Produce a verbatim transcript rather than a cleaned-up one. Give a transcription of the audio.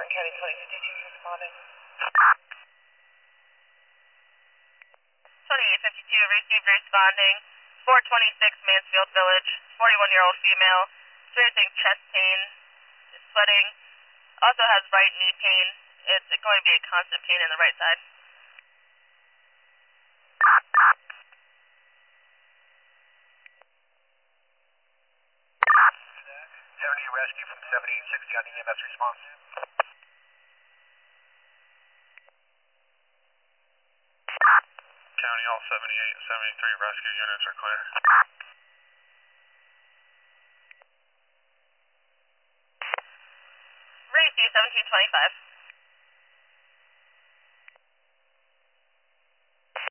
County twenty fifty-two responding. twenty-eight fifty-two, received responding. four twenty-six Mansfield Village, forty-one-year-old female, experiencing chest pain, is sweating, also has right knee pain. It's going to be a constant pain in the right side. seventy rescue from seventy-eight sixty on E M S response. County, all seventy-eight and seventy-three rescue units are clear. Rescue seventeen twenty-five.